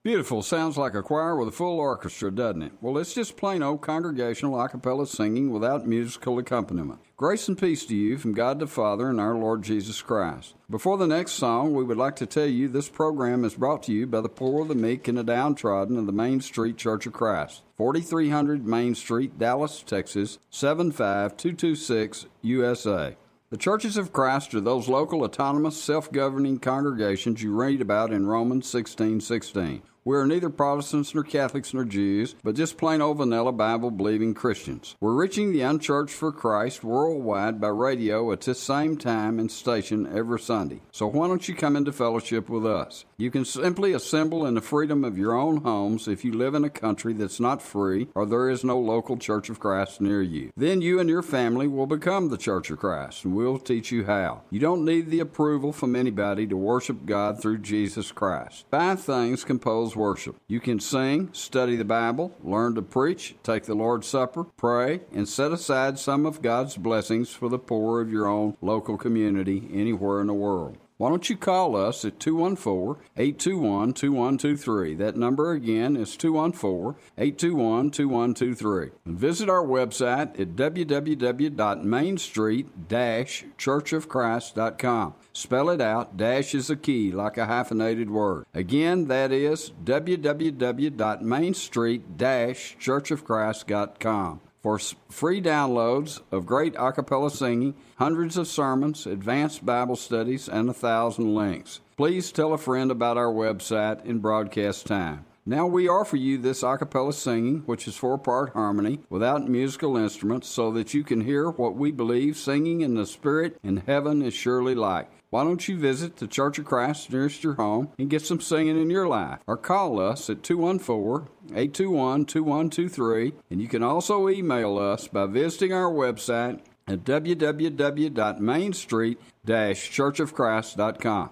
Beautiful. Sounds like a choir with a full orchestra, doesn't it? Well, it's just plain old congregational a cappella singing without musical accompaniment. Grace and peace to you from God the Father and our Lord Jesus Christ. Before the next song, we would like to tell you this program is brought to you by the poor, the meek, and the downtrodden of the Main Street Church of Christ, 4300 Main Street, Dallas, Texas, 75226, USA. The churches of Christ are those local, autonomous, self-governing congregations you read about in Romans 16:16. We are neither Protestants nor Catholics nor Jews, but just plain old vanilla Bible-believing Christians. We're reaching the unchurched for Christ worldwide by radio at this same time and station every Sunday. So why don't you come into fellowship with us? You can simply assemble in the freedom of your own homes if you live in a country that's not free or there is no local Church of Christ near you. Then you and your family will become the Church of Christ, and we'll teach you how. You don't need the approval from anybody to worship God through Jesus Christ. 5 things compose worship. You can sing, study the Bible, learn to preach, take the Lord's Supper, pray, and set aside some of God's blessings for the poor of your own local community anywhere in the world. Why don't you call us at 214-821-2123. That number again is 214-821-2123. And visit our website at www.mainstreet-churchofchrist.com. Spell it out. Dash is a key, like a hyphenated word. Again, that is www.mainstreet-churchofchrist.com. For free downloads of great a cappella singing, hundreds of sermons, advanced Bible studies, and 1,000 links. Please tell a friend about our website in broadcast time. Now we offer you this a cappella singing, which is 4-part harmony, without musical instruments, so that you can hear what we believe singing in the Spirit in heaven is surely like. Why don't you visit the Church of Christ nearest your home and get some singing in your life? Or call us at 214-821-2123, and you can also email us by visiting our website at www.mainstreet-churchofchrist.com.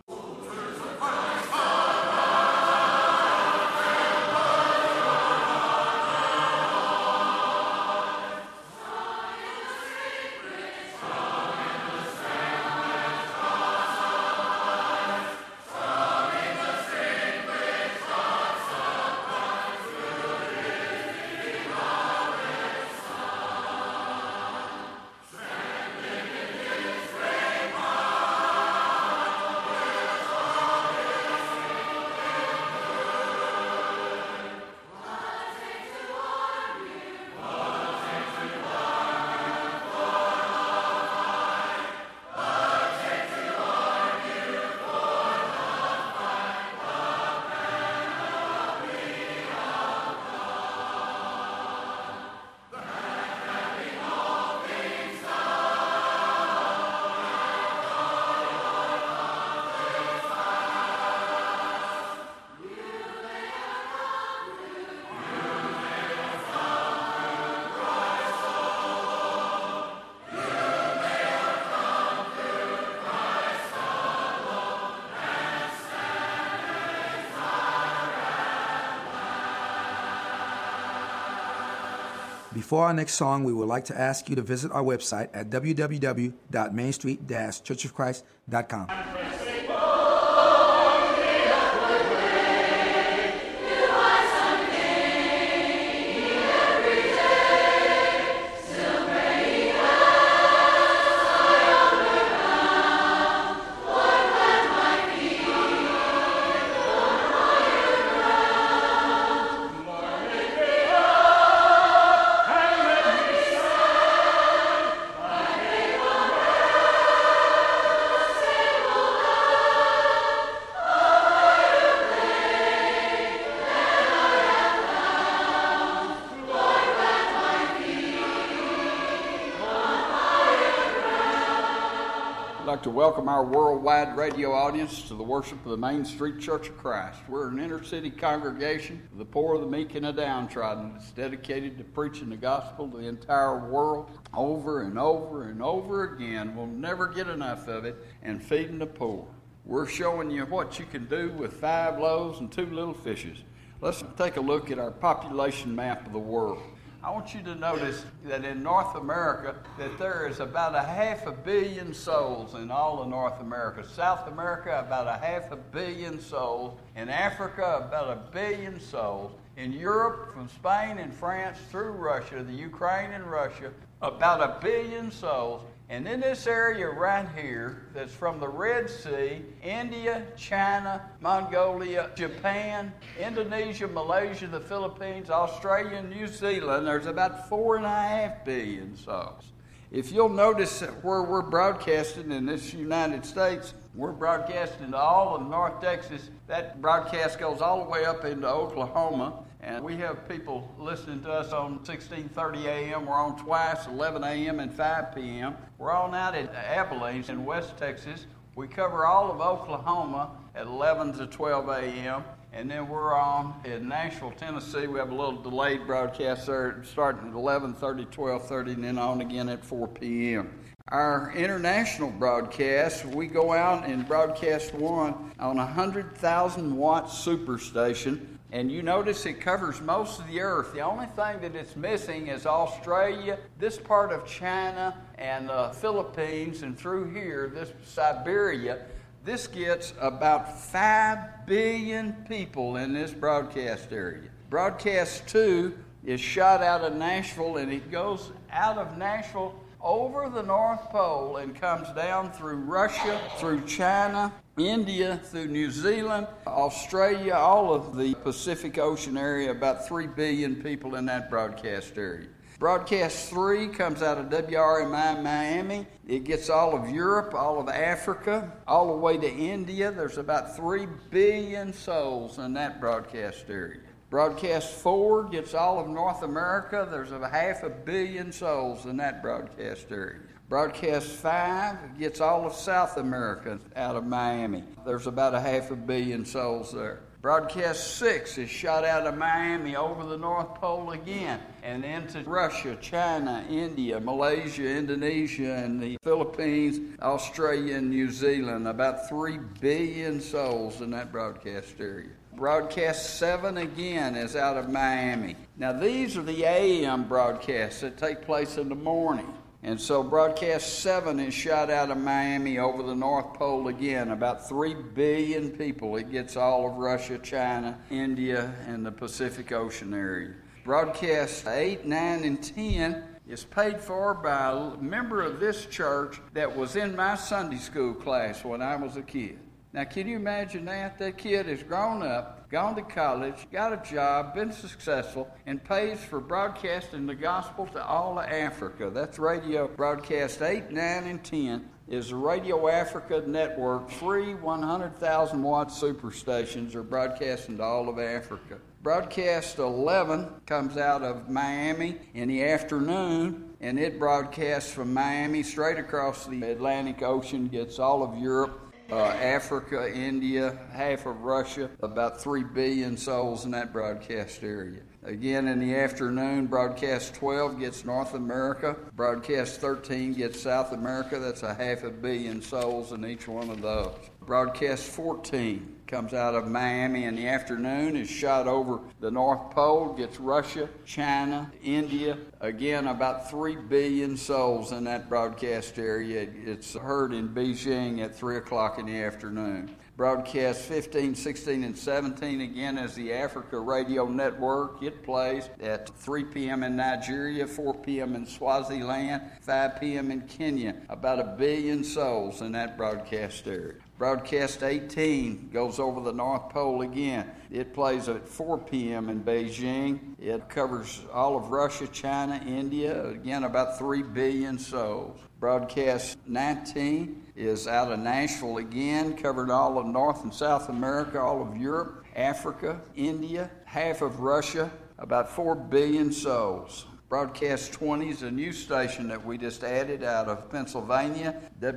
Before our next song, we would like to ask you to visit our website at www.mainstreet-churchofchrist.com. I'd like to welcome our worldwide radio audience to the worship of the Main Street Church of Christ. We're an inner-city congregation of the poor, the meek, and the downtrodden. It's dedicated to preaching the gospel to the entire world over and over and over again. We'll never get enough of it, and feeding the poor. We're showing you what you can do with 5 loaves and 2 little fishes. Let's take a look at our population map of the world. I want you to notice that in North America that there is about 500 million souls in all of North America. South America, about 500 million souls. In Africa, about 1 billion souls. In Europe, from Spain and France through Russia, the Ukraine and Russia, about 1 billion souls. And in this area right here, that's from the Red Sea, India, China, Mongolia, Japan, Indonesia, Malaysia, the Philippines, Australia, and New Zealand, there's about 4.5 billion souls. If you'll notice where we're broadcasting in this United States, we're broadcasting to all of North Texas. That broadcast goes all the way up into Oklahoma. And we have people listening to us on 1630 a.m. We're on twice, 11 a.m. and 5 p.m. We're on out at Abilene in West Texas. We cover all of Oklahoma at 11 to 12 a.m. And then we're on in Nashville, Tennessee. We have a little delayed broadcast there starting at 11:30, 12:30, and then on again at 4 p.m. Our international broadcast, we go out and broadcast one on a 100,000 watt superstation. And you notice it covers most of the earth. The only thing that it's missing is Australia, this part of China, and the Philippines, and through here, this Siberia. This gets about 5 billion people in this broadcast area. Broadcast 2 is shot out of Nashville, and it goes out of Nashville over the North Pole and comes down through Russia, through China, India, through New Zealand, Australia, all of the Pacific Ocean area, about 3 billion people in that broadcast area. Broadcast 3 comes out of WRMI Miami. It gets all of Europe, all of Africa, all the way to India. There's about 3 billion souls in that broadcast area. Broadcast 4 gets all of North America. There's 500 million souls in that broadcast area. Broadcast 5 gets all of South America out of Miami. There's about 500 million souls there. Broadcast 6 is shot out of Miami over the North Pole again and into Russia, China, India, Malaysia, Indonesia, and the Philippines, Australia, and New Zealand. About 3 billion souls in that broadcast area. Broadcast 7 again is out of Miami. Now these are the AM broadcasts that take place in the morning. And so broadcast 7 is shot out of Miami over the North Pole again. About 3 billion people. It gets all of Russia, China, India, and the Pacific Ocean area. Broadcast 8, 9, and 10 is paid for by a member of this church that was in my Sunday school class when I was a kid. Now, can you imagine that? That kid has grown up, gone to college, got a job, been successful, and pays for broadcasting the gospel to all of Africa. That's radio broadcast 8, 9, and 10 is the Radio Africa Network. Free 100,000 watt superstations are broadcasting to all of Africa. Broadcast 11 comes out of Miami in the afternoon, and it broadcasts from Miami straight across the Atlantic Ocean, gets all of Europe, Africa, India, half of Russia, about 3 billion souls in that broadcast area. Again, in the afternoon, broadcast 12 gets North America. Broadcast 13 gets South America. That's 500 million souls in each one of those. Broadcast 14 comes out of Miami in the afternoon, is shot over the North Pole, gets Russia, China, India. Again, about 3 billion souls in that broadcast area. It's heard in Beijing at 3 o'clock in the afternoon. Broadcast 15, 16, and 17 again is the Africa Radio Network. It plays at 3 p.m. in Nigeria, 4 p.m. in Swaziland, 5 p.m. in Kenya. About 1 billion souls in that broadcast area. Broadcast 18 goes over the North Pole again. It plays at 4 p.m. in Beijing. It covers all of Russia, China, India. Again, about 3 billion souls. Broadcast 19 is out of Nashville again, covered all of North and South America, all of Europe, Africa, India, half of Russia, about 4 billion souls. Broadcast 20 is a new station that we just added out of Pennsylvania,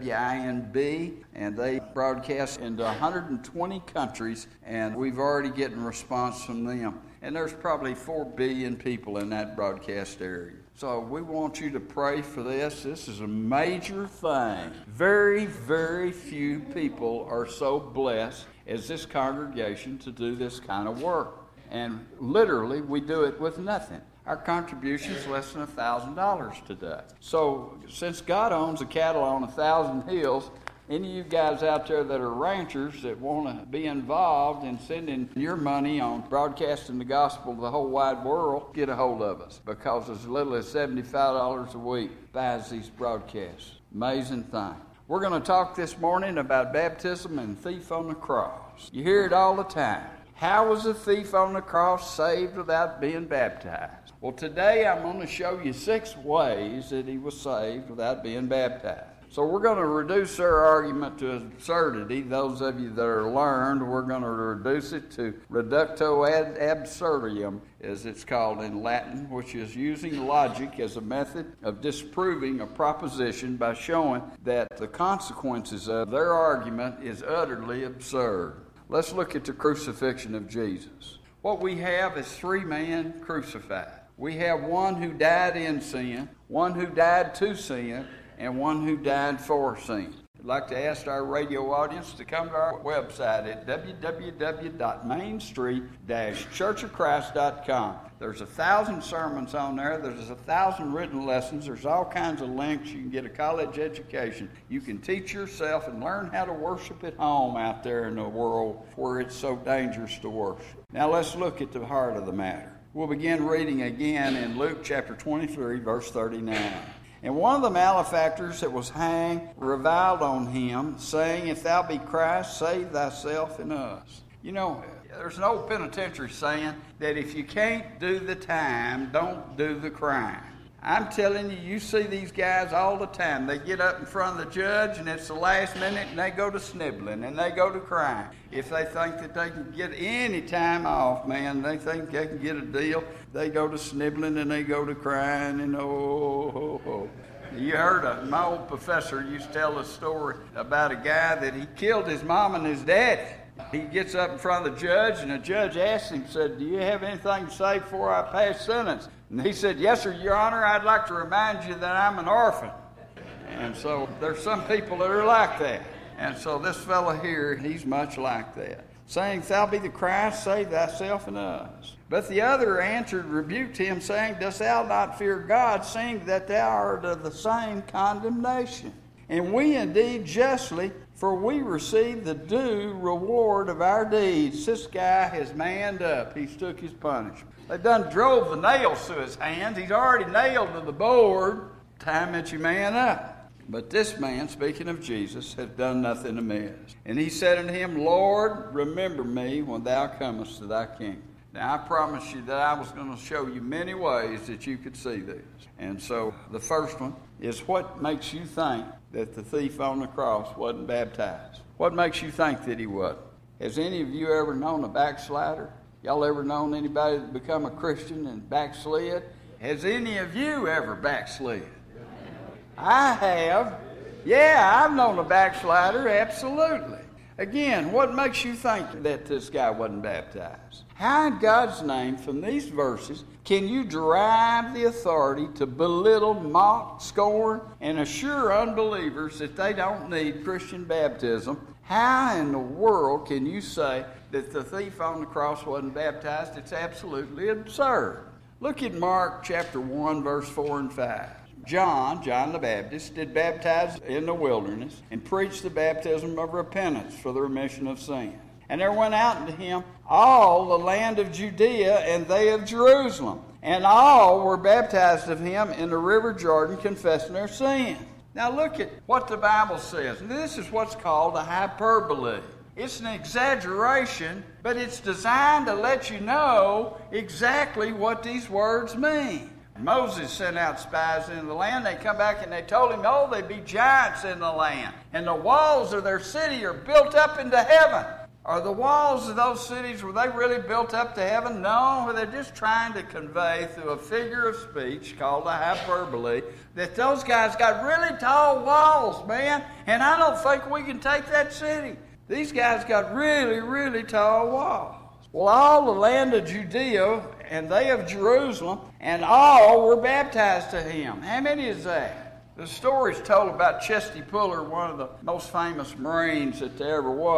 WINB, and they broadcast into 120 countries, and we've already getting response from them. And there's probably 4 billion people in that broadcast area. So we want you to pray for this. This is a major thing. Very, very few people are so blessed as this congregation to do this kind of work. And literally, we do it with nothing. Our contribution is less than $1,000 today. So since God owns the cattle on 1,000 hills, any of you guys out there that are ranchers that want to be involved in sending your money on broadcasting the gospel to the whole wide world, get a hold of us, because as little as $75 a week buys these broadcasts. Amazing thing. We're going to talk this morning about baptism and thief on the cross. You hear it all the time. How was the thief on the cross saved without being baptized? Well, today I'm going to show you 6 ways that he was saved without being baptized. So we're going to reduce our argument to absurdity. Those of you that are learned, we're going to reduce it to reductio ad absurdum, as it's called in Latin, which is using logic as a method of disproving a proposition by showing that the consequences of their argument is utterly absurd. Let's look at the crucifixion of Jesus. What we have is 3 men crucified. We have one who died in sin, one who died to sin, and one who died for sin. I'd like to ask our radio audience to come to our website at www.mainstreet-churchofchrist.com. There's 1,000 sermons on there. There's 1,000 written lessons. There's all kinds of links. You can get a college education. You can teach yourself and learn how to worship at home out there in the world where it's so dangerous to worship. Now let's look at the heart of the matter. We'll begin reading again in Luke chapter 23, verse 39. And one of the malefactors that was hanged reviled on him, saying, If thou be Christ, save thyself and us. You know, there's an old penitentiary saying that if you can't do the time, don't do the crime. I'm telling you, you see these guys all the time. They get up in front of the judge, and it's the last minute, and they go to snibbling, and they go to crying. If they think that they can get any time off, man, they think they can get a deal, they go to snibbling, and they go to crying, and oh. You heard my old professor used to tell a story about a guy that he killed his mom and his daddy. He gets up in front of the judge, and the judge asks him, said, do you have anything to say before I pass sentence? And he said, yes, sir, Your Honor, I'd like to remind you that I'm an orphan. And so there's some people that are like that. And so this fellow here, he's much like that. Saying, if thou be the Christ, save thyself and us. But the other answered, rebuked him, saying, dost thou not fear God, seeing that thou art of the same condemnation? And we indeed justly, for we receive the due reward of our deeds. This guy has manned up. He's took his punishment. They done drove the nails through his hands. He's already nailed to the board. Time that you man up. But this man, speaking of Jesus, has done nothing amiss. And he said unto him, Lord, remember me when thou comest to thy kingdom. Now, I promised you that I was going to show you many ways that you could see this. And so the first one is, what makes you think that the thief on the cross wasn't baptized? What makes you think that he wasn't? Has any of you ever known a backslider? Y'all ever known anybody that become a Christian and backslid? Has any of you ever backslid? I have. Yeah, I've known a backslider, absolutely. Again, what makes you think that this guy wasn't baptized? How in God's name, from these verses, can you derive the authority to belittle, mock, scorn, and assure unbelievers that they don't need Christian baptism? How in the world can you say that the thief on the cross wasn't baptized? It's absolutely absurd. Look at Mark chapter 1, verse 4 and 5. John the Baptist, did baptize in the wilderness and preached the baptism of repentance for the remission of sin. And there went out unto him all the land of Judea and they of Jerusalem. And all were baptized of him in the river Jordan, confessing their sins. Now look at what the Bible says. This is what's called a hyperbole. It's an exaggeration, but it's designed to let you know exactly what these words mean. Moses sent out spies into the land. They come back and they told him, oh, there be giants in the land. And the walls of their city are built up into heaven. Are the walls of those cities, were they really built up to heaven? No, they're just trying to convey through a figure of speech called a hyperbole that those guys got really tall walls, man. And I don't think we can take that city. These guys got really, really tall walls. Well, all the land of Judea and they of Jerusalem, and all were baptized to him. How many is that? The story's told about Chesty Puller, one of the most famous Marines that there ever was.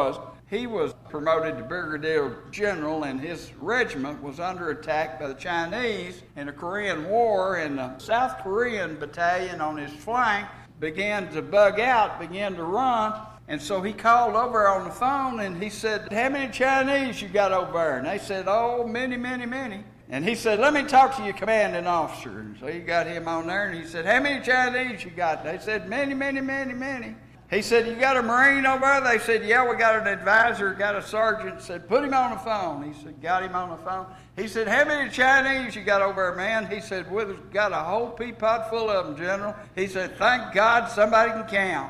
He was promoted to brigadier general, and his regiment was under attack by the Chinese in the Korean War, and the South Korean battalion on his flank began to bug out, began to run. And so he called over on the phone and he said, "How many Chinese you got over there?" And they said, "Oh, many, many, many." And he said, "Let me talk to your commanding officer." And so he got him on there and he said, "How many Chinese you got?" They said, "Many, many, many, many." He said, "You got a Marine over there?" They said, "Yeah, we got an advisor, got a sergeant." Said, "Put him on the phone." He said, got him on the phone. He said, "How many Chinese you got over there, man?" He said, "We've got a whole peapot full of them, General." He said, "Thank God somebody can count."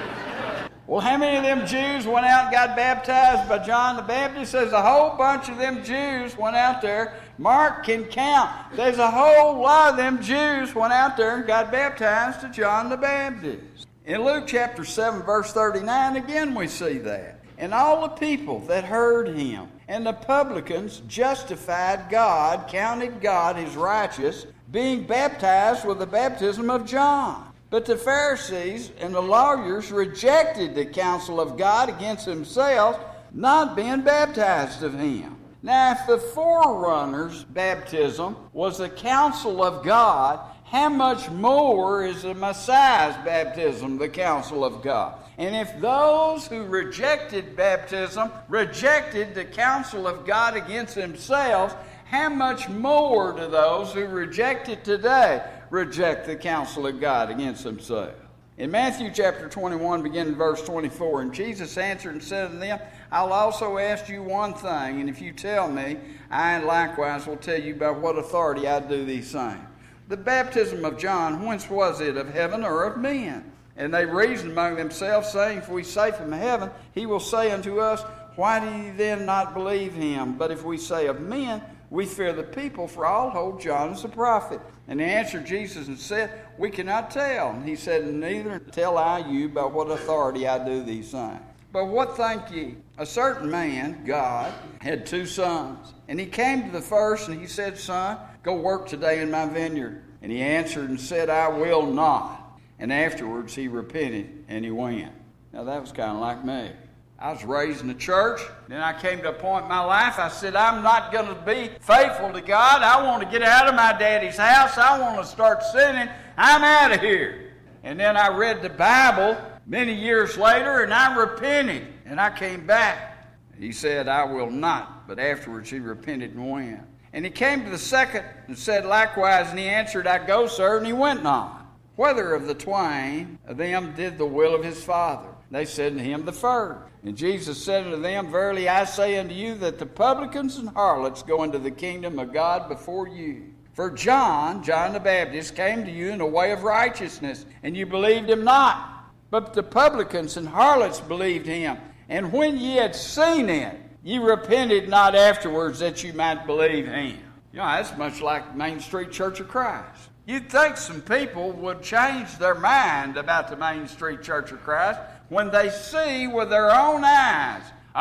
Well, how many of them Jews went out and got baptized by John the Baptist? There's a whole bunch of them Jews went out there. Mark can count. There's a whole lot of them Jews went out there and got baptized to John the Baptist. In Luke chapter 7, verse 39, again we see that. "And all the people that heard him and the publicans justified God, counted God as righteous, being baptized with the baptism of John. But the Pharisees and the lawyers rejected the counsel of God against themselves, not being baptized of him." Now, if the forerunner's baptism was the counsel of God, how much more is the Messiah's baptism the counsel of God? And if those who rejected baptism rejected the counsel of God against themselves, how much more do those who reject it today reject the counsel of God against themselves? In Matthew chapter 21, beginning verse 24, "And Jesus answered and said unto them, I'll also ask you one thing, and if you tell me, I likewise will tell you by what authority I do these things. The baptism of John, whence was it, of heaven or of men? And they reasoned among themselves, saying, If we say from heaven, he will say unto us, Why do ye then not believe him? But if we say of men, we fear the people, for all hold John as a prophet. And they answered Jesus and said, We cannot tell. And he said, Neither tell I you by what authority I do these things. But what think ye? A certain man, God, had 2 sons. And he came to the first, and he said, Son, go work today in my vineyard. And he answered and said, I will not. And afterwards he repented, and he went. Now that was kind of like me. I was raised in the church. Then I came to a point in my life, I said, I'm not going to be faithful to God. I want to get out of my daddy's house. I want to start sinning. I'm out of here. And then I read the Bible many years later, and I repented. And I came back. He said, I will not. But afterwards he repented and went. And he came to the second and said likewise, and he answered, I go, sir, and he went not. Whether of the twain of them did the will of his father? They said to him, the first. And Jesus said unto them, Verily I say unto you, that the publicans and harlots go into the kingdom of God before you. For John the Baptist, came to you in the way of righteousness, and you believed him not. But the publicans and harlots believed him. And when ye had seen it, ye repented not afterwards that you might believe him. You know, that's much like Main Street Church of Christ. You'd think some people would change their mind about the Main Street Church of Christ when they see with their own eyes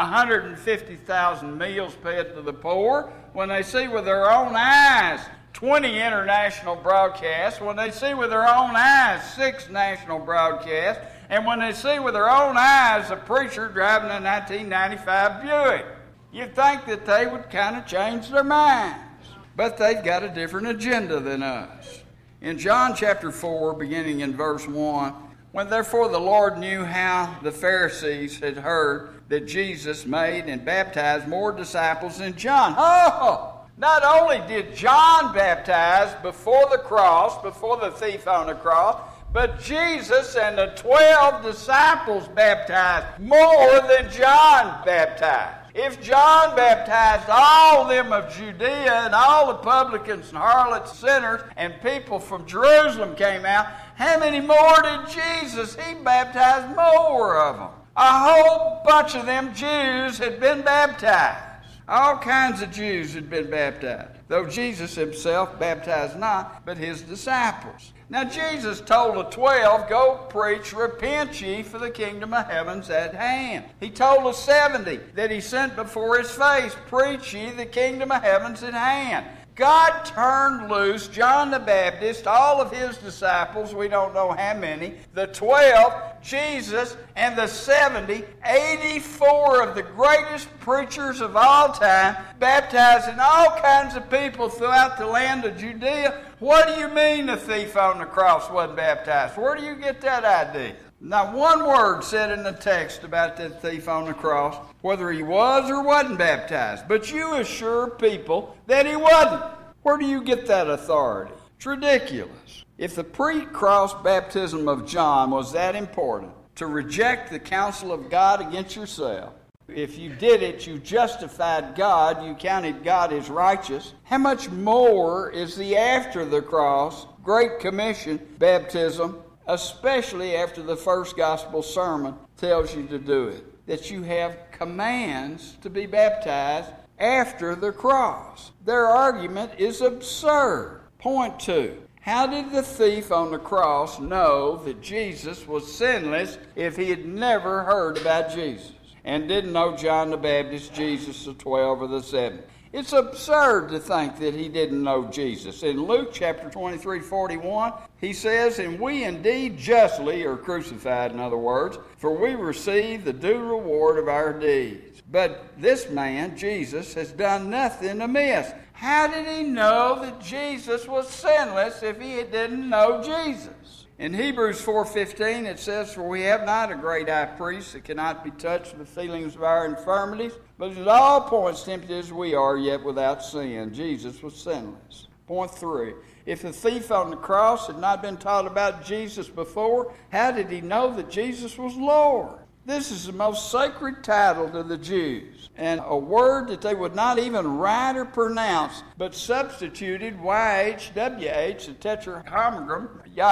150,000 meals paid to the poor, when they see with their own eyes 20 international broadcasts, when they see with their own eyes 6 national broadcasts, and when they see with their own eyes a preacher driving a 1995 Buick. You'd think that they would kind of change their minds. But they've got a different agenda than us. In John chapter 4, beginning in verse 1, when therefore the Lord knew how the Pharisees had heard that Jesus made and baptized more disciples than John. Not only did John baptize before the cross, before the thief on the cross, but Jesus and the 12 disciples baptized more than John baptized. If John baptized all them of Judea and all the publicans and harlots, sinners, and people from Jerusalem came out, how many more did Jesus? He baptized more of them. A whole bunch of them Jews had been baptized. All kinds of Jews had been baptized, though Jesus himself baptized not, but his disciples. Now Jesus told the 12, go preach, repent ye, for the kingdom of heaven's at hand. He told the 70 that he sent before his face, preach ye, the kingdom of heaven's at hand. God turned loose John the Baptist, all of his disciples, we don't know how many, the 12, Jesus, and the 70, 84 of the greatest preachers of all time, baptizing all kinds of people throughout the land of Judea. What do you mean the thief on the cross wasn't baptized? Where do you get that idea? Not one word said in the text about that thief on the cross, whether he was or wasn't baptized. But you assure people that he wasn't. Where do you get that authority? It's ridiculous. If the pre-cross baptism of John was that important, to reject the counsel of God against yourself, if you did it, you justified God, you counted God as righteous, how much more is the after the cross, Great Commission baptism, especially after the first gospel sermon tells you to do it, that you have commands to be baptized after the cross. Their argument is absurd. Point 2. How did the thief on the cross know that Jesus was sinless if he had never heard about Jesus and didn't know John the Baptist, Jesus, the 12, or the 7? It's absurd to think that he didn't know Jesus. In Luke chapter 23:41, he says, "And we indeed justly are crucified," in other words, "for we receive the due reward of our deeds. But this man, Jesus, has done nothing amiss." How did he know that Jesus was sinless if he didn't know Jesus? In Hebrews 4:15 it says, "For we have not a great high priest that cannot be touched with the feelings of our infirmities, but in all points tempted as we are, yet without sin." Jesus was sinless. Point 3. If the thief on the cross had not been taught about Jesus before, how did he know that Jesus was Lord? This is the most sacred title to the Jews, and a word that they would not even write or pronounce, but substituted YHWH, the tetragrammaton,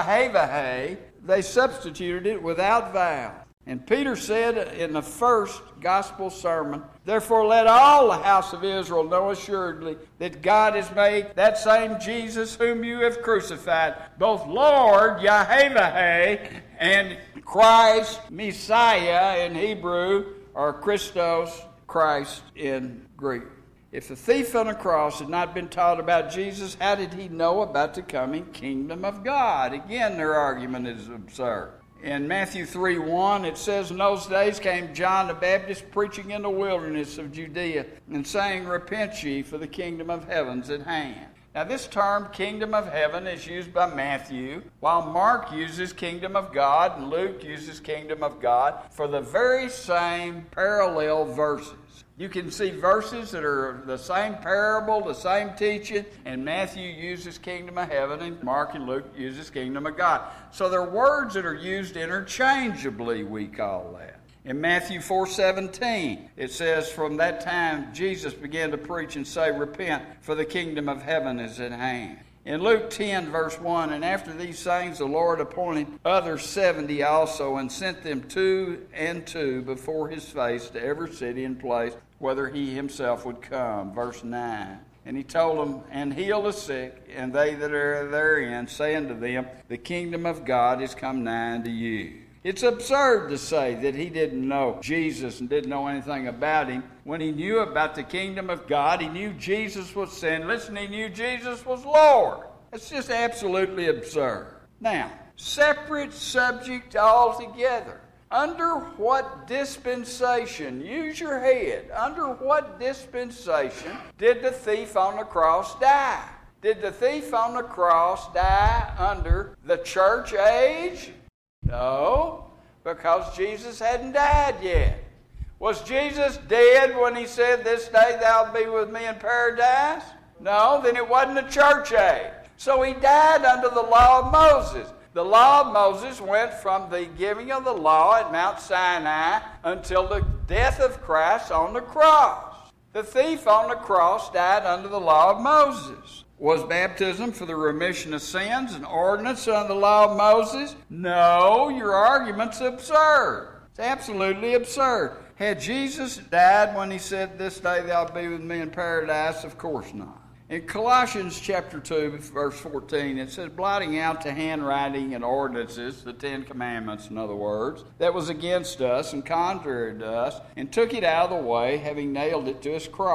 Yahweh. They substituted it without vowel. And Peter said in the first gospel sermon, "Therefore let all the house of Israel know assuredly that God has made that same Jesus whom you have crucified, both Lord, Yahweh, and Christ, Messiah in Hebrew, or Christos, Christ in Greek." If the thief on the cross had not been taught about Jesus, how did he know about the coming kingdom of God? Again, their argument is absurd. In Matthew 3:1, it says, "In those days came John the Baptist preaching in the wilderness of Judea, and saying, Repent ye, for the kingdom of heaven's at hand." Now this term, kingdom of heaven, is used by Matthew, while Mark uses kingdom of God and Luke uses kingdom of God for the very same parallel verses. You can see verses that are the same parable, the same teaching, and Matthew uses kingdom of heaven, and Mark and Luke uses kingdom of God. So they're words that are used interchangeably, we call that. In Matthew 4:17, it says, "From that time Jesus began to preach and say, Repent, for the kingdom of heaven is at hand." In Luke 10, verse 1, "And after these things the Lord appointed other 70 also, and sent them 2 and 2 before his face to every city and place, whether he himself would come." Verse 9. "And he told them, And heal the sick, and they that are therein, saying to them, The kingdom of God is come nigh unto you." It's absurd to say that he didn't know Jesus and didn't know anything about him. When he knew about the kingdom of God, he knew Jesus was sinless, and he knew Jesus was Lord. It's just absolutely absurd. Now, separate subject altogether. Under what dispensation, use your head, under what dispensation did the thief on the cross die? Did the thief on the cross die under the church age? No, because Jesus hadn't died yet. Was Jesus dead when he said, "This day thou be with me in paradise"? No, then it wasn't the church age. So he died under the law of Moses. The law of Moses went from the giving of the law at Mount Sinai until the death of Christ on the cross. The thief on the cross died under the law of Moses. Was baptism for the remission of sins an ordinance under the law of Moses? No, your argument's absurd. It's absolutely absurd. Had Jesus died when he said, "This day thou be with me in paradise"? Of course not. In Colossians chapter 2, verse 14, it says, "Blotting out the handwriting and ordinances," the 10 Commandments, in other words, "that was against us and contrary to us, and took it out of the way, having nailed it to his cross.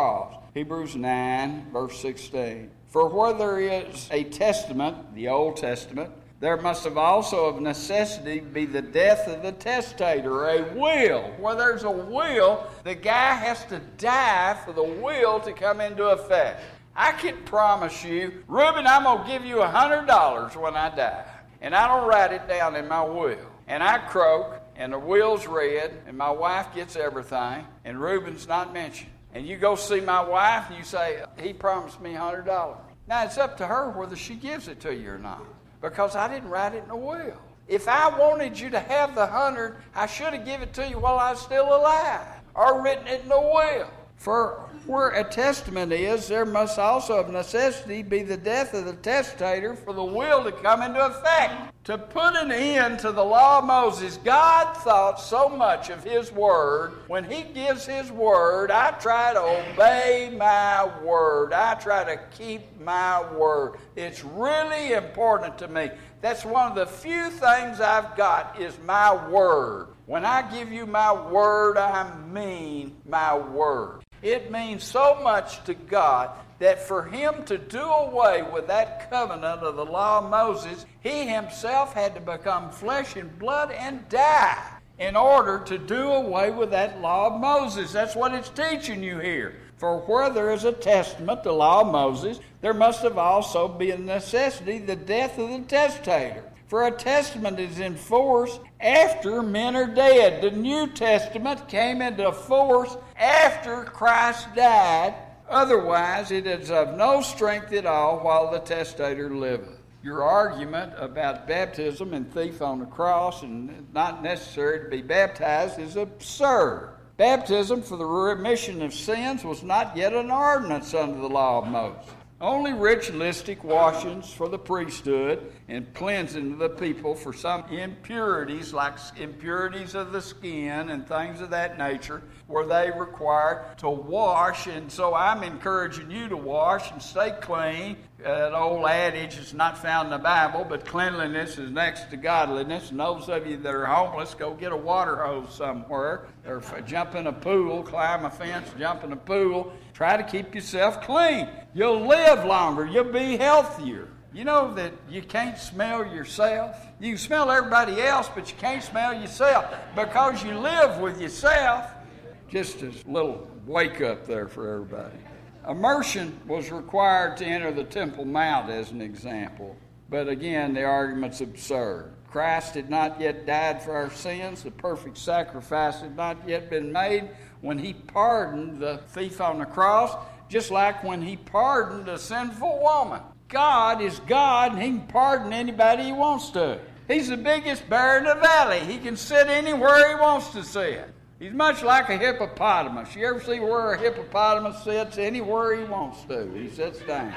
Hebrews 9, verse 16. For where there is a testament, the Old Testament, there must have also of necessity be the death of the testator, a will. Where there's a will, the guy has to die for the will to come into effect. I can promise you, Reuben, I'm going to give you $100 when I die. And I don't write it down in my will. And I croak, and the will's read, and my wife gets everything, and Reuben's not mentioned. And you go see my wife, and you say, he promised me $100. Now, it's up to her whether she gives it to you or not, because I didn't write it in the will. If I wanted you to have the 100, I should have given it to you while I was still alive, or written it in the will. For where a testament is, there must also of necessity be the death of the testator for the will to come into effect. To put an end to the law of Moses, God thought so much of His Word. When He gives His Word, I try to obey my Word. I try to keep my Word. It's really important to me. That's one of the few things I've got is my Word. When I give you my Word, I mean my Word. It means so much to God that for Him to do away with that covenant of the law of Moses, He Himself had to become flesh and blood and die in order to do away with that law of Moses. That's what it's teaching you here. For where there is a testament, the law of Moses, there must have also been a necessity, the death of the testator. For a testament is in force after men are dead. The New Testament came into force after Christ died. Otherwise, it is of no strength at all while the testator liveth. Your argument about baptism and thief on the cross and not necessary to be baptized is absurd. Baptism for the remission of sins was not yet an ordinance under the law of Moses. Only ritualistic washings for the priesthood and cleansing of the people for some impurities, like impurities of the skin and things of that nature, were they required to wash. And so I'm encouraging you to wash and stay clean. That old adage is not found in the Bible, but cleanliness is next to godliness. And those of you that are homeless, go get a water hose somewhere, or jump in a pool, climb a fence, jump in a pool. Try to keep yourself clean. You'll live longer. You'll be healthier. You know that you can't smell yourself? You can smell everybody else, but you can't smell yourself because you live with yourself. Just a little wake up there for everybody. Immersion was required to enter the Temple Mount as an example. But again, the argument's absurd. Christ had not yet died for our sins. The perfect sacrifice had not yet been made when He pardoned the thief on the cross, just like when He pardoned a sinful woman. God is God, and He can pardon anybody He wants to. He's the biggest bear in the valley. He can sit anywhere He wants to sit. He's much like a hippopotamus. You ever see where a hippopotamus sits? Anywhere he wants to. He sits down.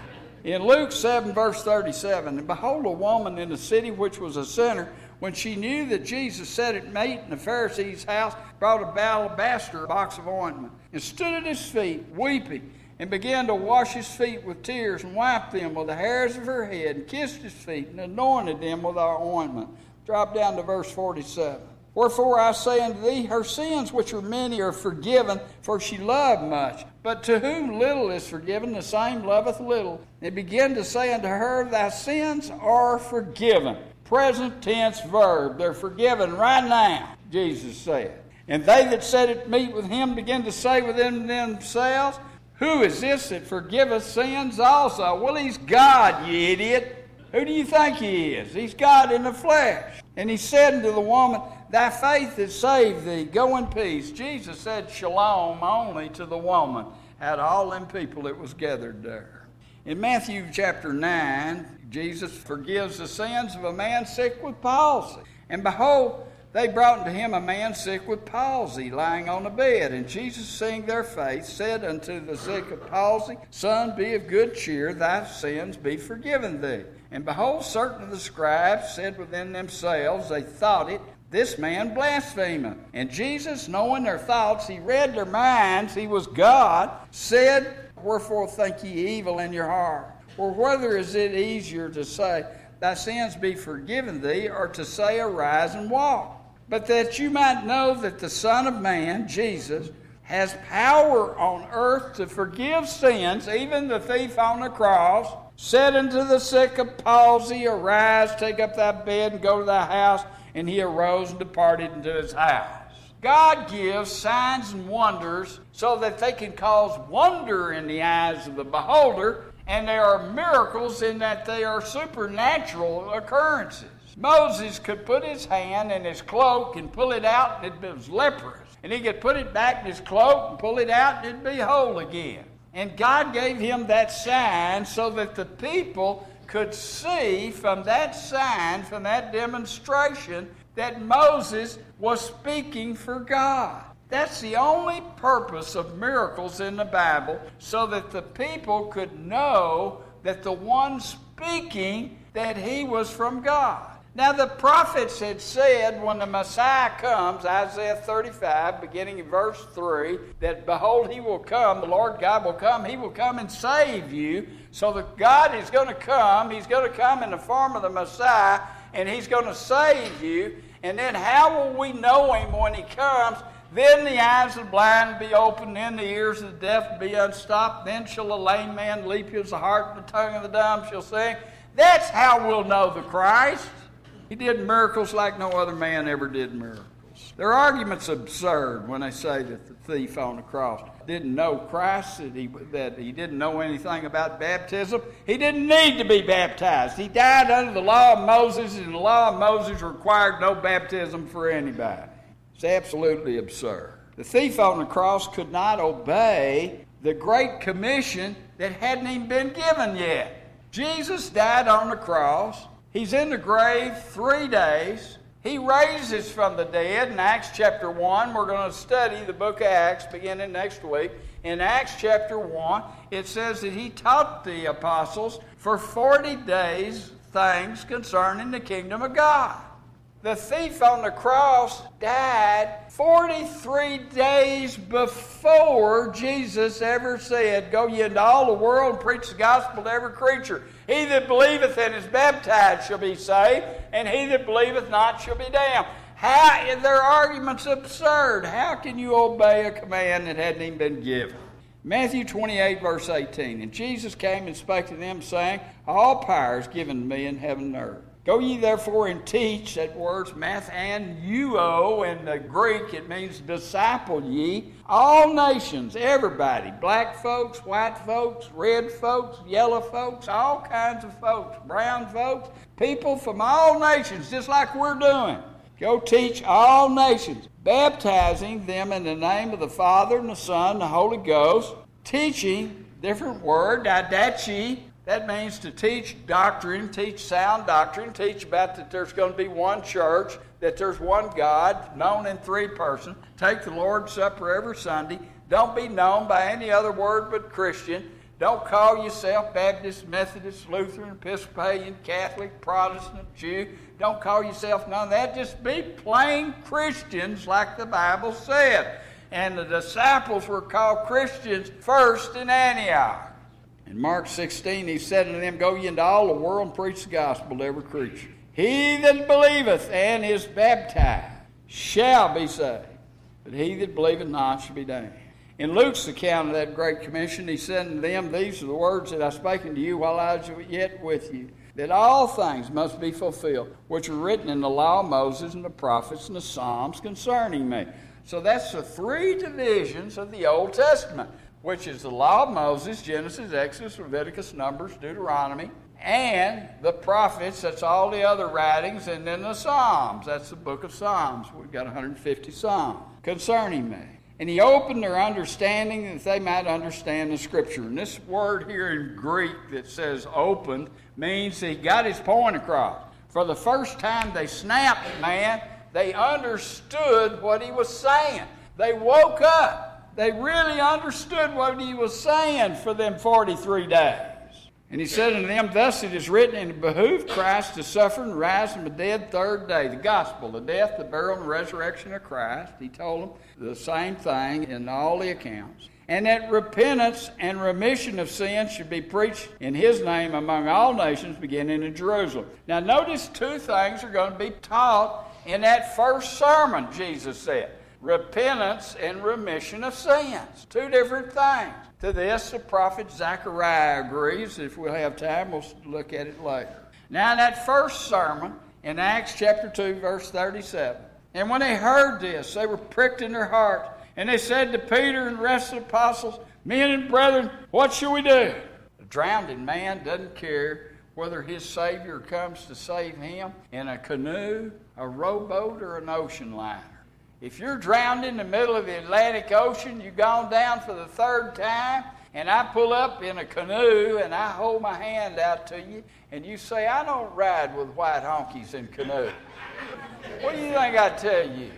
In Luke 7, verse 37, and behold, a woman in the city which was a sinner, when she knew that Jesus sat at meat in the Pharisee's house, brought a alabaster box of ointment, and stood at His feet, weeping, and began to wash His feet with tears, and wiped them with the hairs of her head, and kissed His feet, and anointed them with our ointment. Drop down to verse 47. Wherefore I say unto thee, her sins which are many are forgiven, for she loved much. But to whom little is forgiven, the same loveth little. And began to say unto her, thy sins are forgiven. Present tense verb. They're forgiven right now, Jesus said. And they that sat at meat with Him began to say within themselves, who is this that forgiveth sins also? Well, He's God, you idiot. Who do you think He is? He's God in the flesh. And He said unto the woman, thy faith has saved thee. Go in peace. Jesus said shalom only to the woman out of all them people that was gathered there. In Matthew chapter 9, Jesus forgives the sins of a man sick with palsy. And behold, they brought unto Him a man sick with palsy, lying on a bed. And Jesus, seeing their faith, said unto the sick of palsy, son, be of good cheer, thy sins be forgiven thee. And behold, certain of the scribes said within themselves, they thought it, this man blasphemeth. And Jesus, knowing their thoughts, He read their minds, He was God, said, wherefore think ye evil in your heart? Or whether is it easier to say, thy sins be forgiven thee, or to say, arise and walk? But that you might know that the Son of Man, Jesus, has power on earth to forgive sins, even the thief on the cross, said unto the sick of palsy, Arise, take up thy bed, and go to thy house. And he arose and departed into his house. God gives signs and wonders so that they can cause wonder in the eyes of the beholder, and there are miracles in that they are supernatural occurrences. Moses could put his hand in his cloak and pull it out, and it was leprous. And he could put it back in his cloak and pull it out, and it'd be whole again. And God gave him that sign so that the people could see from that sign, from that demonstration, that Moses was speaking for God. That's the only purpose of miracles in the Bible, so that the people could know that the one speaking, that he was from God. Now the prophets had said when the Messiah comes, Isaiah 35, beginning in verse 3, that behold, he will come, the Lord God will come, he will come and save you. So that God is going to come, he's going to come in the form of the Messiah, and he's going to save you. And then how will we know him when he comes? Then the eyes of the blind be opened, then the ears of the deaf be unstopped, then shall a lame man leap, his heart, and the tongue of the dumb shall sing. That's how we'll know the Christ. He did miracles like no other man ever did miracles. Their argument's absurd when they say that the thief on the cross didn't know Christ, that he didn't know anything about baptism. He didn't need to be baptized. He died under the law of Moses, and the law of Moses required no baptism for anybody. It's absolutely absurd. The thief on the cross could not obey the Great Commission that hadn't even been given yet. Jesus died on the cross. He's in the grave 3 days. He raises from the dead in Acts chapter 1. We're going to study the book of Acts beginning next week. In Acts chapter 1, it says that he taught the apostles for 40 days things concerning the kingdom of God. The thief on the cross died 43 days before Jesus ever said, Go ye into all the world and preach the gospel to every creature. He that believeth and is baptized shall be saved, and he that believeth not shall be damned. Their argument's absurd. How can you obey a command that hadn't even been given? Matthew 28, verse 18. And Jesus came and spake to them, saying, All power is given to me in heaven and earth. Go ye therefore and teach, that word's mathanuo, in the Greek it means disciple ye, all nations, everybody, black folks, white folks, red folks, yellow folks, all kinds of folks, brown folks, people from all nations, just like we're doing. Go teach all nations, baptizing them in the name of the Father and the Son and the Holy Ghost, teaching, different word, didache. That means to teach doctrine, teach sound doctrine, teach about that there's going to be one church, that there's one God, known in 3 persons. Take the Lord's Supper every Sunday. Don't be known by any other word but Christian. Don't call yourself Baptist, Methodist, Lutheran, Episcopalian, Catholic, Protestant, Jew. Don't call yourself none of that. Just be plain Christians like the Bible said. And the disciples were called Christians first in Antioch. In Mark 16, he said unto them, Go ye into all the world and preach the gospel to every creature. He that believeth and is baptized shall be saved, but he that believeth not shall be damned. In Luke's account of that great commission, he said unto them, These are the words that I spake unto you while I was yet with you, that all things must be fulfilled, which are written in the law of Moses and the prophets and the Psalms concerning me. So that's the 3 divisions of the Old Testament, which is the law of Moses, Genesis, Exodus, Leviticus, Numbers, Deuteronomy, and the prophets, that's all the other writings, and then the Psalms, that's the book of Psalms. We've got 150 Psalms concerning me. And he opened their understanding that they might understand the Scripture. And this word here in Greek that says opened means he got his point across. For the first time they snapped, man, they understood what he was saying. They woke up. They really understood what he was saying for them 43 days. And he said unto them, Thus it is written, and it behooved Christ to suffer and rise from the dead 3rd day. The gospel, the death, the burial, and resurrection of Christ. He told them the same thing in all the accounts. And that repentance and remission of sins should be preached in his name among all nations, beginning in Jerusalem. Now notice 2 things are going to be taught in that first sermon, Jesus said. repentance and remission of sins. Two different things. To this, the prophet Zechariah agrees. If we'll have time, we'll look at it later. Now, in that first sermon, in Acts chapter 2, verse 37, and when they heard this, they were pricked in their hearts, and they said to Peter and the rest of the apostles, "Men and brethren, what shall we do?" The drowning man doesn't care whether his Savior comes to save him in a canoe, a rowboat, or an ocean liner. If you're drowned in the middle of the Atlantic Ocean, you've gone down for the third time, and I pull up in a canoe and I hold my hand out to you, and you say, "I don't ride with white honkies in canoe." What do you think I tell you?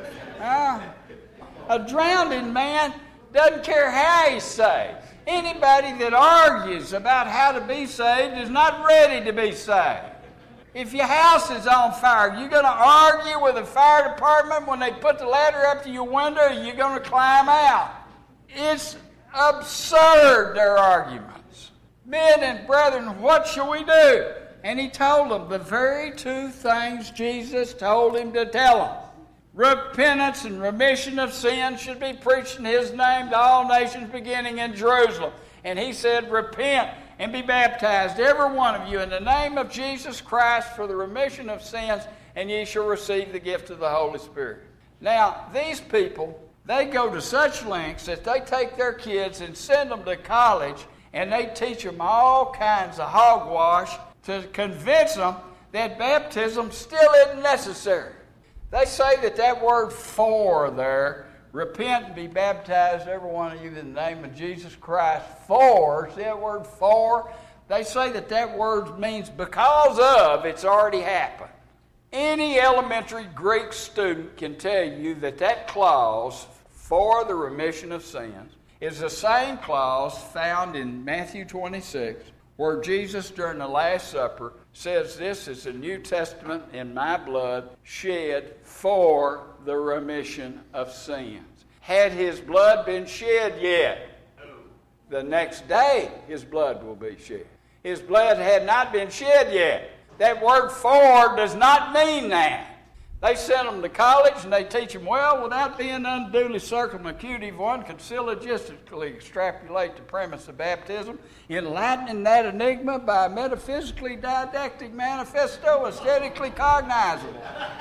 A drowning man doesn't care how he's saved. Anybody that argues about how to be saved is not ready to be saved. If your house is on fire, you're going to argue with the fire department when they put the ladder up to your window, you're going to climb out. It's absurd, their arguments. Men and brethren, what shall we do? And he told them the very two things Jesus told him to tell them. Repentance and remission of sins should be preached in his name to all nations beginning in Jerusalem. And he said, "Repent and be baptized, every one of you, in the name of Jesus Christ for the remission of sins, and ye shall receive the gift of the Holy Spirit." Now, these people, they go to such lengths that they take their kids and send them to college, and they teach them all kinds of hogwash to convince them that baptism still isn't necessary. They say that word "for" there, repent and be baptized, every one of you, in the name of Jesus Christ, for, see that word "for"? They say that word means because of, it's already happened. Any elementary Greek student can tell you that clause, "for the remission of sins," is the same clause found in Matthew 26, where Jesus, during the Last Supper, says, "This is the New Testament in my blood, shed for the remission of sins." Had his blood been shed yet? No. The next day, his blood will be shed. His blood had not been shed yet. That word "for" does not mean that. They send them to college and they teach them, well, without being unduly circumlocutive, one could syllogistically extrapolate the premise of baptism, enlightening that enigma by a metaphysically didactic manifesto aesthetically cognizable.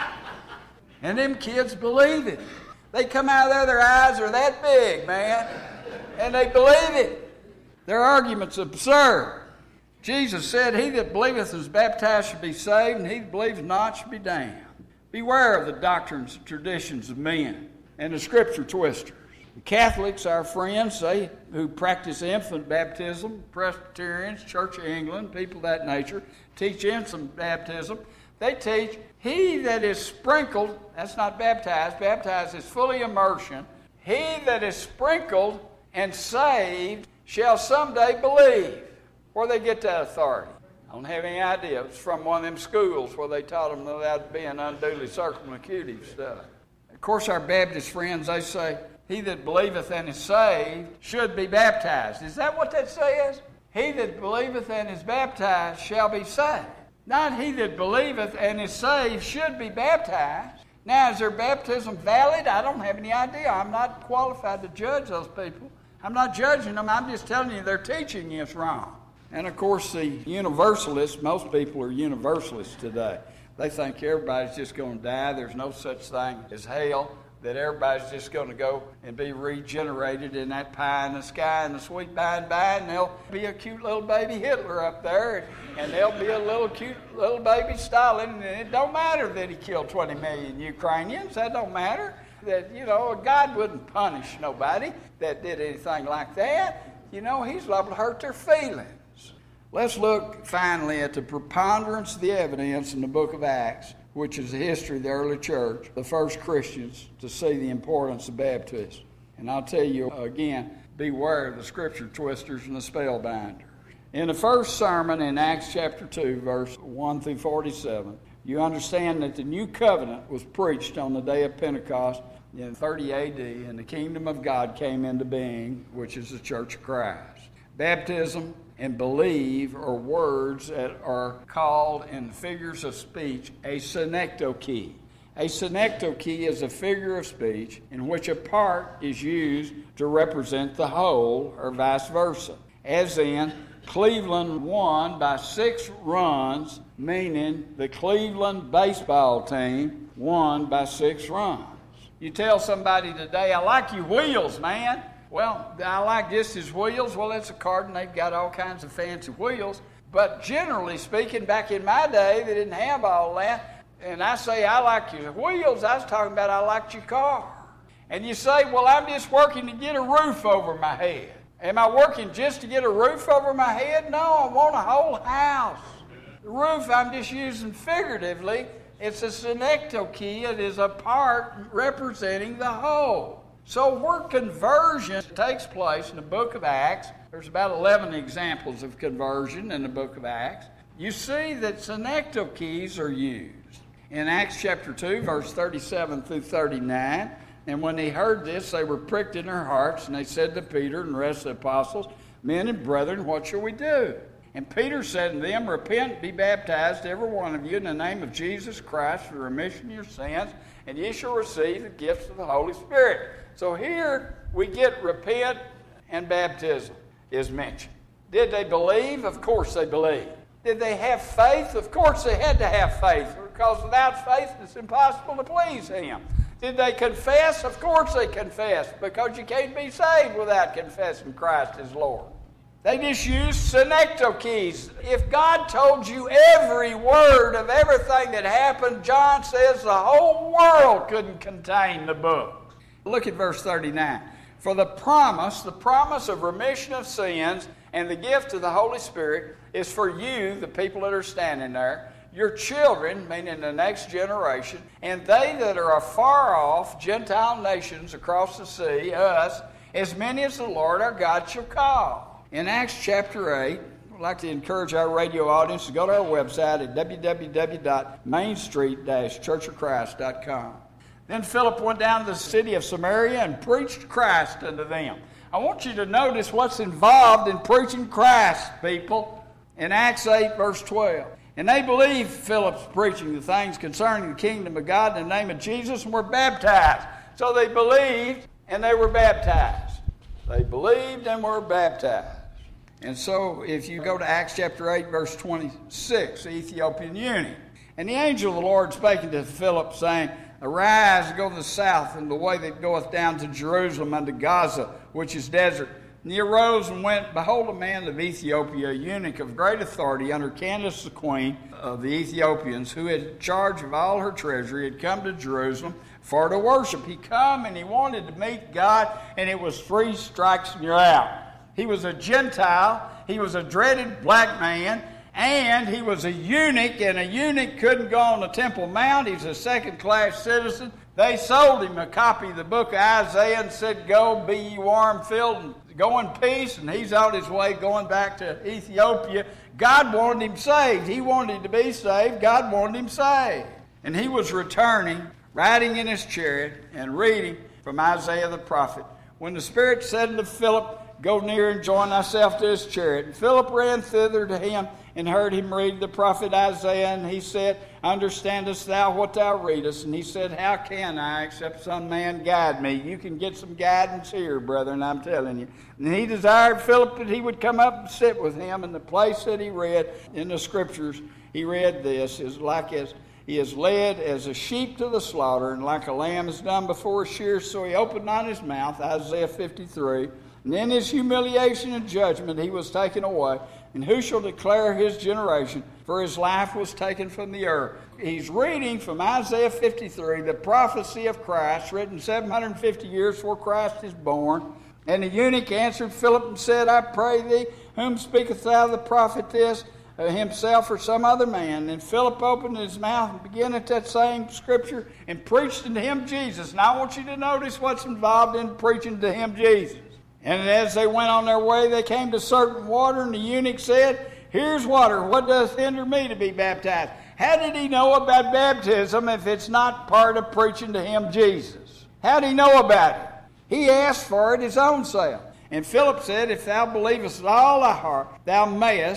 And them kids believe it. They come out of there, their eyes are that big, man, and they believe it. Their argument's absurd. Jesus said, "He that believeth and is baptized shall be saved, and he that believeth not shall be damned." Beware of the doctrines and traditions of men and the scripture twisters. The Catholics, our friends, who practice infant baptism, Presbyterians, Church of England, people of that nature, teach infant baptism. They teach, he that is sprinkled, that's not baptized, baptized is fully immersion. He that is sprinkled and saved shall someday believe. Where they get that authority? I don't have any idea. It's from one of them schools where they taught them without being unduly circumlocutive stuff. Of course, our Baptist friends, they say, he that believeth and is saved should be baptized. Is that what that says? He that believeth and is baptized shall be saved. Not he that believeth and is saved should be baptized. Now, is their baptism valid? I don't have any idea. I'm not qualified to judge those people. I'm not judging them. I'm just telling you their teaching is wrong. And, of course, the universalists, most people are universalists today. They think everybody's just going to die. There's no such thing as hell, that everybody's just going to go and be regenerated in that pie in the sky and the sweet by and by, and there'll be a cute little baby Hitler up there, and there'll be a little cute little baby Stalin, and it don't matter that he killed 20 million Ukrainians. That don't matter. That, God wouldn't punish nobody that did anything like that. He's liable to hurt their feelings. Let's look finally at the preponderance of the evidence in the book of Acts, which is the history of the early church, the first Christians, to see the importance of baptism. And I'll tell you again, beware of the scripture twisters and the spellbinders. In the first sermon in Acts chapter 2, verse 1 through 47, you understand that the new covenant was preached on the day of Pentecost in 30 A.D., and the kingdom of God came into being, which is the Church of Christ. Baptism and believe are words that are called in figures of speech a synecdoche. A synecdoche is a figure of speech in which a part is used to represent the whole, or vice versa. As in, Cleveland won by 6 runs, meaning the Cleveland baseball team won by 6 runs. You tell somebody today, I like your wheels, man. Well, I like just his wheels. Well, it's a card, and they've got all kinds of fancy wheels. But generally speaking, back in my day, they didn't have all that. And I say, I like your wheels, I was talking about I liked your car. And you say, well, I'm just working to get a roof over my head. Am I working just to get a roof over my head? No, I want a whole house. The roof I'm just using figuratively. It's a synecdoche. It is a part representing the whole. So where conversion takes place in the book of Acts, there's about 11 examples of conversion in the book of Acts. You see that synecdoches are used. In Acts chapter 2, verse 37 through 39, and when they heard this, they were pricked in their hearts, and they said to Peter and the rest of the apostles, Men and brethren, what shall we do? And Peter said to them, Repent, be baptized, every one of you, in the name of Jesus Christ, for the remission of your sins, and ye shall receive the gifts of the Holy Spirit. So here we get repent and baptism is mentioned. Did they believe? Of course they believed. Did they have faith? Of course they had to have faith, because without faith it's impossible to please Him. Did they confess? Of course they confessed, because you can't be saved without confessing Christ as Lord. They just used synecdoches. If God told you every word of everything that happened, John says the whole world couldn't contain the book. Look at verse 39. For the promise of remission of sins and the gift of the Holy Spirit is for you, the people that are standing there, your children, meaning the next generation, and they that are afar off, Gentile nations across the sea, us, as many as the Lord our God shall call. In Acts chapter 8, I'd like to encourage our radio audience to go to our website at www.mainstreet-churchofchrist.com. Then Philip went down to the city of Samaria and preached Christ unto them. I want you to notice what's involved in preaching Christ, people, in Acts 8, verse 12. And they believed Philip's preaching the things concerning the kingdom of God in the name of Jesus and were baptized. So they believed and they were baptized. They believed and were baptized. And so if you go to Acts chapter 8, verse 26, the Ethiopian eunuch. And the angel of the Lord spake unto Philip, saying, Arise, and go to the south, and the way that goeth down to Jerusalem unto Gaza, which is desert. And he arose and went. Behold, a man of Ethiopia, a eunuch of great authority, under Candace the queen of the Ethiopians, who had charge of all her treasury, had come to Jerusalem for to worship. He come and he wanted to meet God, and it was 3 strikes and you're out. He was a Gentile. He was a dreaded black man. And he was a eunuch, and a eunuch couldn't go on the Temple Mount. He's a second-class citizen. They sold him a copy of the book of Isaiah and said, Go, be ye warm, filled, and go in peace. And he's on his way going back to Ethiopia. God wanted him saved. He wanted to be saved. God wanted him saved. And he was returning, riding in his chariot, and reading from Isaiah the prophet. When the Spirit said unto Philip, Go near and join thyself to his chariot. And Philip ran thither to him, and heard him read the prophet Isaiah, and he said, Understandest thou what thou readest? And he said, How can I, except some man guide me? You can get some guidance here, brethren, I'm telling you. And he desired Philip that he would come up and sit with him in the place that he read in the Scriptures. He read this, is like as he is led as a sheep to the slaughter, and like a lamb is dumb before a shears, so he opened not his mouth, Isaiah 53. And in his humiliation and judgment he was taken away. And who shall declare his generation? For his life was taken from the earth. He's reading from Isaiah 53, the prophecy of Christ, written 750 years before Christ is born. And the eunuch answered Philip and said, I pray thee, whom speaketh thou the prophet this, himself or some other man? And Philip opened his mouth and began at that same scripture and preached unto him Jesus. Now I want you to notice what's involved in preaching to him Jesus. And as they went on their way, they came to certain water, and the eunuch said, Here's water. What doth hinder me to be baptized? How did he know about baptism if it's not part of preaching to him Jesus? How did he know about it? He asked for it his own self. And Philip said, If thou believest with all thy heart, thou mayest.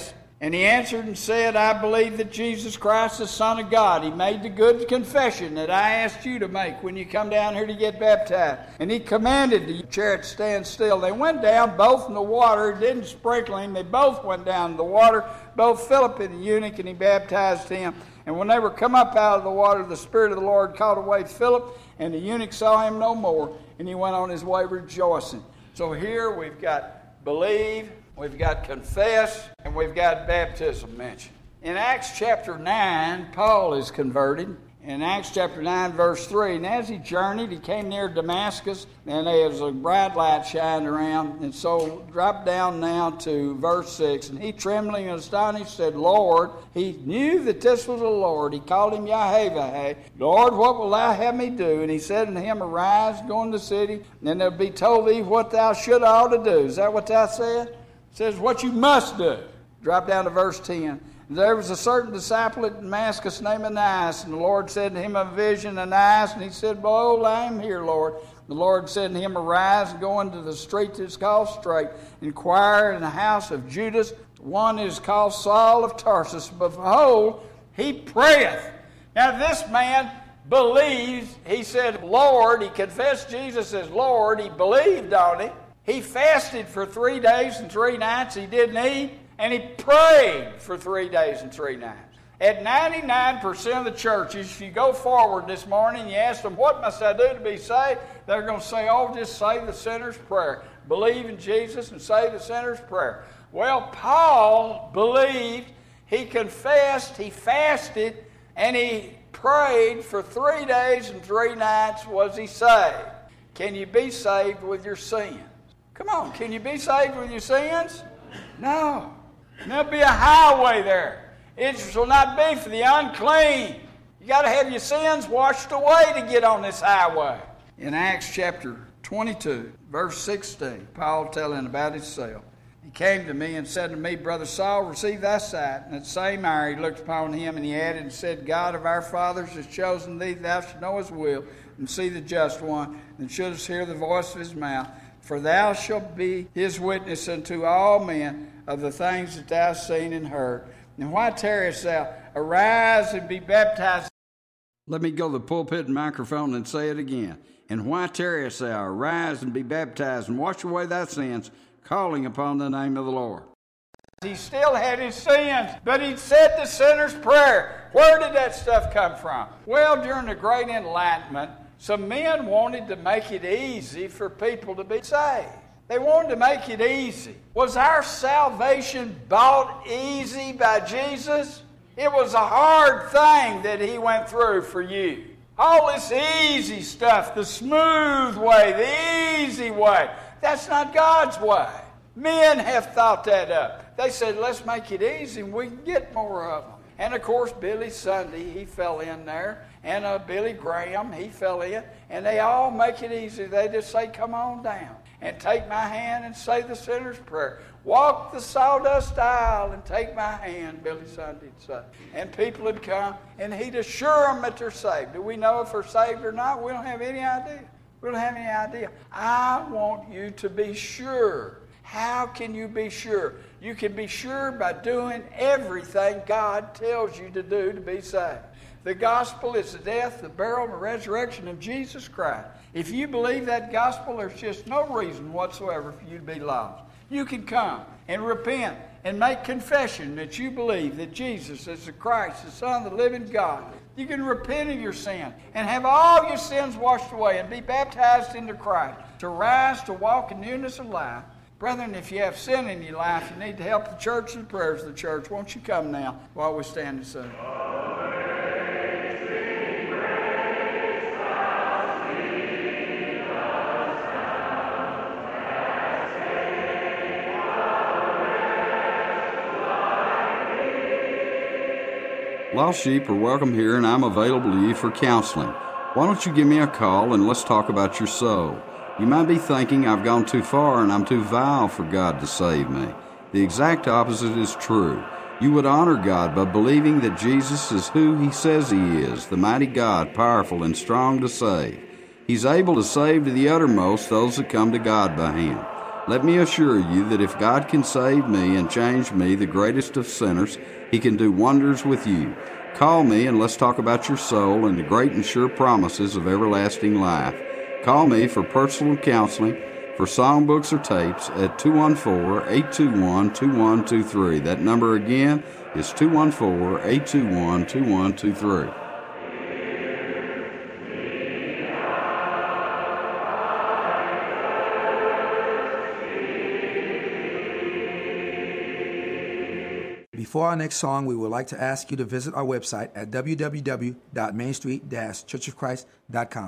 And he answered and said, I believe that Jesus Christ is the Son of God. He made the good confession that I asked you to make when you come down here to get baptized. And he commanded the chariot to stand still. They went down both in the water. It didn't sprinkle him. They both went down in the water, both Philip and the eunuch, and he baptized him. And when they were come up out of the water, the Spirit of the Lord called away Philip, and the eunuch saw him no more, and he went on his way rejoicing. So here we've got believe, we've got confess, and we've got baptism mentioned. In Acts chapter 9, Paul is converted. In Acts chapter 9, verse 3, and as he journeyed, he came near Damascus, and there was a bright light shining around. And so drop down now to verse 6. And he, trembling and astonished, said, Lord, he knew that this was the Lord. He called him Yahweh. Lord, what will thou have me do? And he said unto him, Arise, go into the city, and it'll be told thee what thou should ought to do. Is that what thou said? It says what you must do. Drop down to verse 10. There was a certain disciple at Damascus named Ananias, and the Lord said to him a vision, Ananias, and he said, Behold, I am here, Lord. The Lord said to him, Arise and go into the street that is called Straight, inquire in the house of Judas, one is called Saul of Tarsus. But behold, he prayeth. Now this man believes, he said, Lord, he confessed Jesus as Lord, he believed on him. He fasted for 3 days and 3 nights, he didn't eat. And he prayed for 3 days and 3 nights. At 99% of the churches, if you go forward this morning and you ask them, what must I do to be saved? They're going to say, oh, just say the sinner's prayer. Believe in Jesus and say the sinner's prayer. Well, Paul believed, he confessed, he fasted, and he prayed for 3 days and 3 nights was he saved. Can you be saved with your sins? Come on, can you be saved with your sins? No. There'll be a highway there. It shall not be for the unclean. You got to have your sins washed away to get on this highway. In Acts chapter 22, verse 16, Paul telling about himself. He came to me and said to me, Brother Saul, receive thy sight. And at the same hour he looked upon him, and he added and said, God of our fathers has chosen thee, thou shalt know his will, and see the just one, and shouldest hear the voice of his mouth. For thou shalt be his witness unto all men of the things that thou hast seen and heard. And why tarriest thou? Arise and be baptized. Let me go to the pulpit and microphone and say it again. And why tarriest thou? Arise and be baptized and wash away thy sins, calling upon the name of the Lord. He still had his sins, but he said the sinner's prayer. Where did that stuff come from? Well, during the Great Enlightenment, some men wanted to make it easy for people to be saved. They wanted to make it easy. Was our salvation bought easy by Jesus? It was a hard thing that he went through for you. All this easy stuff, the smooth way, the easy way, that's not God's way. Men have thought that up. They said, let's make it easy and we can get more of them. And of course, Billy Sunday, he fell in there. And Billy Graham, he fell in. And they all make it easy. They just say, come on down and take my hand and say the sinner's prayer. Walk the sawdust aisle and take my hand, Billy Sunday would say. And people would come and he'd assure them that they're saved. Do we know if they're saved or not? We don't have any idea. We don't have any idea. I want you to be sure. How can you be sure? You can be sure by doing everything God tells you to do to be saved. The gospel is the death, the burial, and the resurrection of Jesus Christ. If you believe that gospel, there's just no reason whatsoever for you to be lost. You can come and repent and make confession that you believe that Jesus is the Christ, the Son of the living God. You can repent of your sin and have all your sins washed away and be baptized into Christ to rise to walk in newness of life. Brethren, if you have sin in your life, you need to help the church and the prayers of the church. Won't you come now while we stand and sing? Lost sheep are welcome here, and I'm available to you for counseling. Why don't you give me a call and let's talk about your soul? You might be thinking I've gone too far and I'm too vile for God to save me. The exact opposite is true. You would honor God by believing that Jesus is who He says He is, the mighty God, powerful and strong to save. He's able to save to the uttermost those that come to God by Him. Let me assure you that if God can save me and change me, the greatest of sinners, He can do wonders with you. Call me and let's talk about your soul and the great and sure promises of everlasting life. Call me for personal counseling, for songbooks or tapes at 214-821-2123. That number again is 214-821-2123. Before our next song, we would like to ask you to visit our website at www.mainstreet-churchofchrist.com.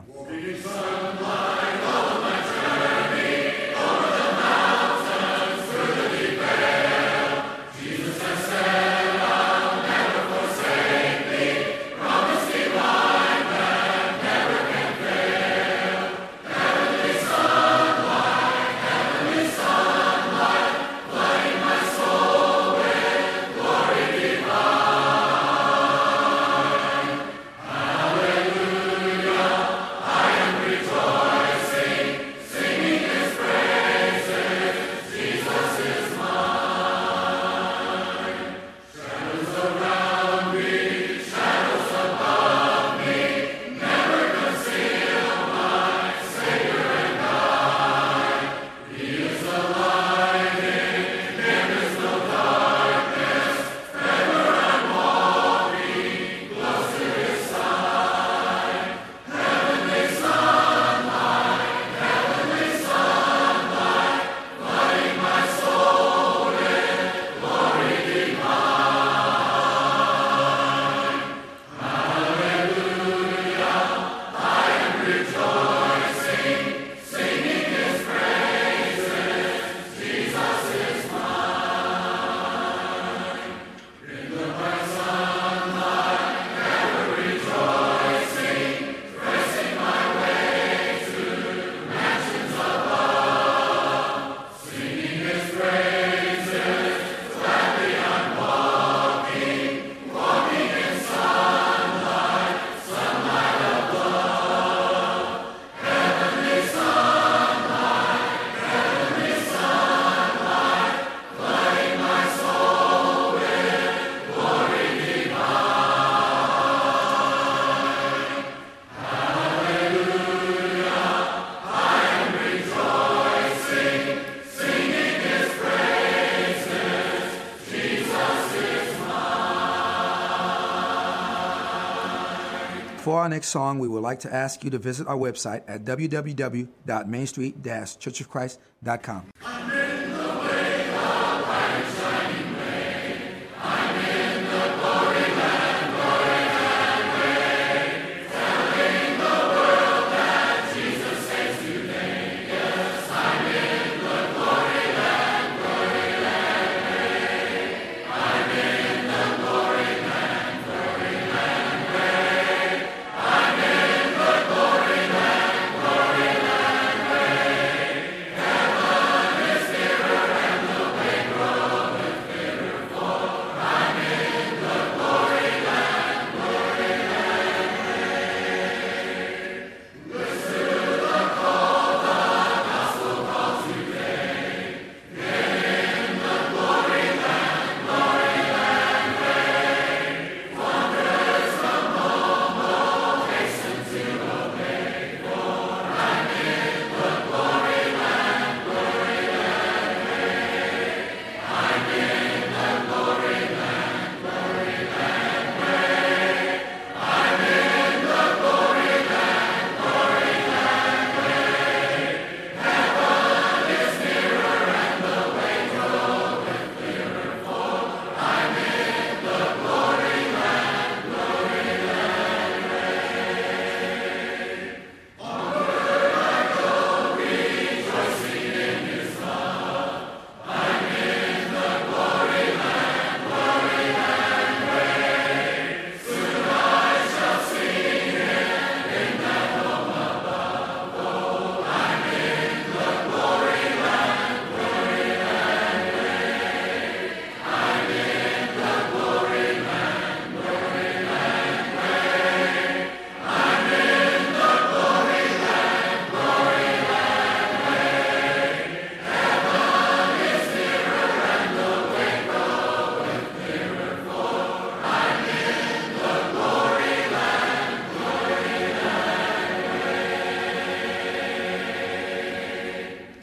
For our next song, we would like to ask you to visit our website at www.mainstreet-churchofchrist.com.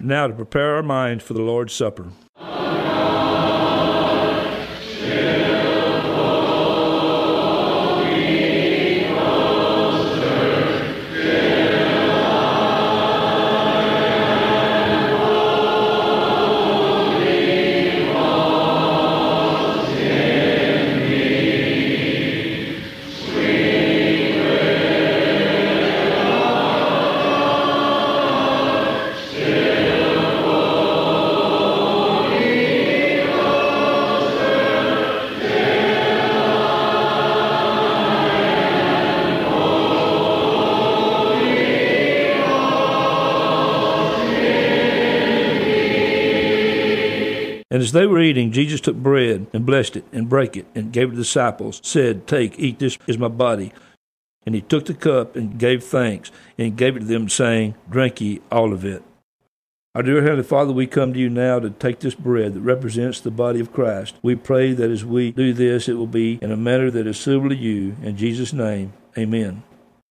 Now to prepare our minds for the Lord's Supper. And as they were eating, Jesus took bread and blessed it and brake it and gave it to the disciples, said, "Take, eat, this is my body." And he took the cup and gave thanks and gave it to them, saying, "Drink ye all of it." Our dear Heavenly Father, we come to you now to take this bread that represents the body of Christ. We pray that as we do this, it will be in a manner that is suitable to you. In Jesus' name, amen.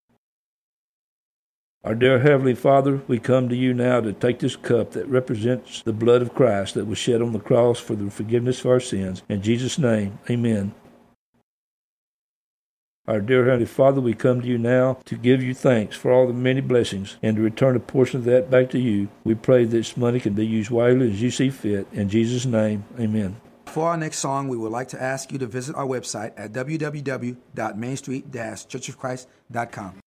Our dear Heavenly Father, we come to you now to take this cup that represents the blood of Christ that was shed on the cross for the forgiveness of our sins. In Jesus' name, amen. Our dear Heavenly Father, we come to you now to give you thanks for all the many blessings and to return a portion of that back to you. We pray this money can be used wisely as you see fit. In Jesus' name, amen. For our next song, we would like to ask you to visit our website at www.mainstreet-churchofchrist.com.